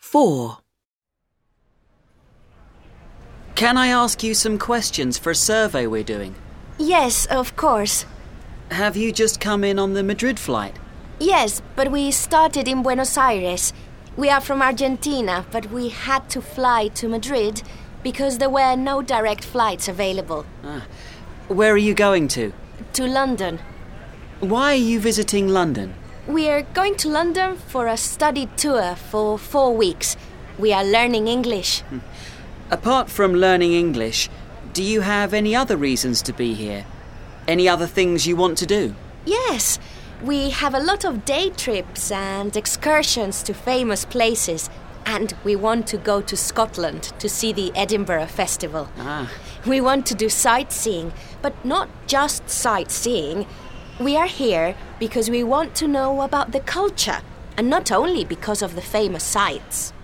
4. Can I ask you some questions for a survey we're doing? Yes, of course. Have you just come in on the Madrid flight? Yes, but we started in Buenos Aires. We are from Argentina, but we had to fly to Madrid because there were no direct flights available. Where are you going to? To London. Why are you visiting London? We are going to London for a study tour for 4 weeks. We are learning English. Apart from learning English, do you have any other reasons to be here? Any other things you want to do? Yes, we have a lot of day trips and excursions to famous places. And we want to go to Scotland to see the Edinburgh Festival. We want to do sightseeing, but not just sightseeing. We are here because we want to know about the culture, and not only because of the famous sites.